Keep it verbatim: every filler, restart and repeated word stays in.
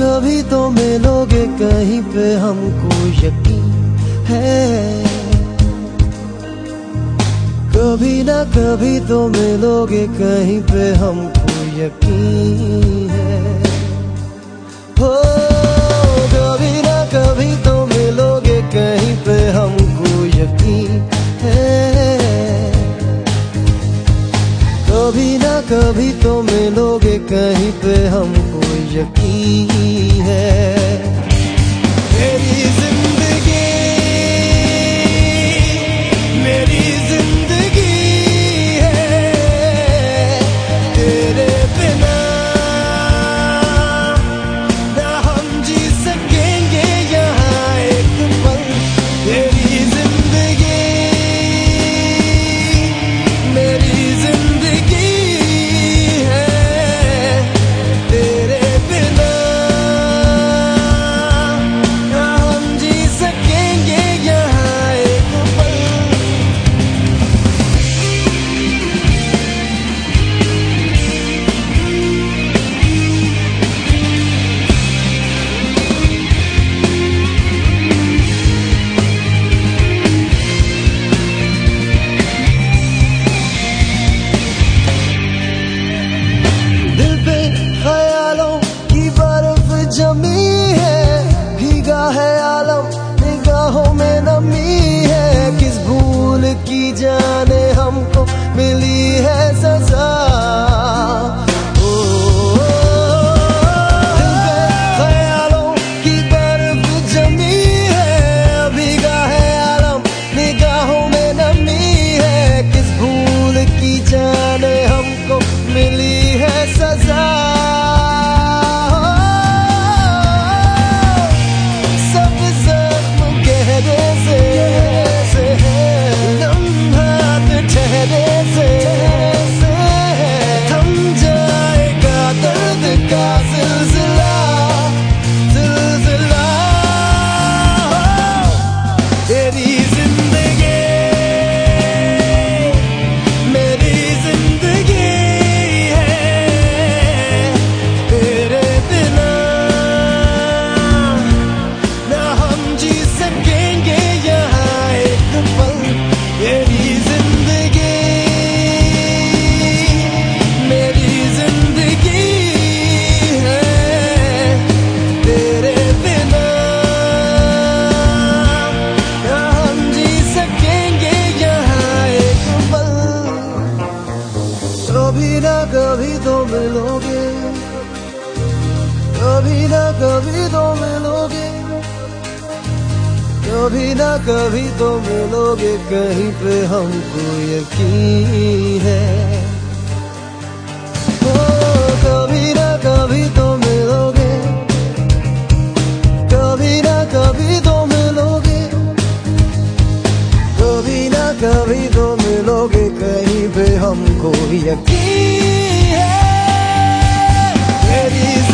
कभी तो मिलोगे कहीं पे हमको यकीन है, कभी ना कभी तो मिलोगे कहीं पे हमको यकीन है। हो कभी ना कभी तो मिलोगे कहीं पे हमको यकीन है, कभी ना कभी तो मिलोगे कहीं पे हमको यकीन है। मेरी जिंदगी मेरी जिंदगी है, तेरे बिना ना हम जी सकेंगे यहाँ एक पल। तेरी जिंदगी मेरी जिंदगी जमी है, भीगा है आलम निगाहों में नमी है, किस भूल की जाने हमको मिली है सजा। ओ, दिल पे ख्यालों की बर्फ जमी है, भीगा है आलम निगाहों में नमी है, किस भूल की जाने हमको मिली है सजा। कभी ना कभी तो मिलोगे, कभी ना कभी तो मिलोगे, कभी ना कभी तो मिलोगे कहीं पे हमको यकीन है। ओ कभी ना कभी तो मिलोगे, कभी ना कभी तो मिलोगे, कभी ना कभी तो मिलोगे कहीं पे हमको यकीन है।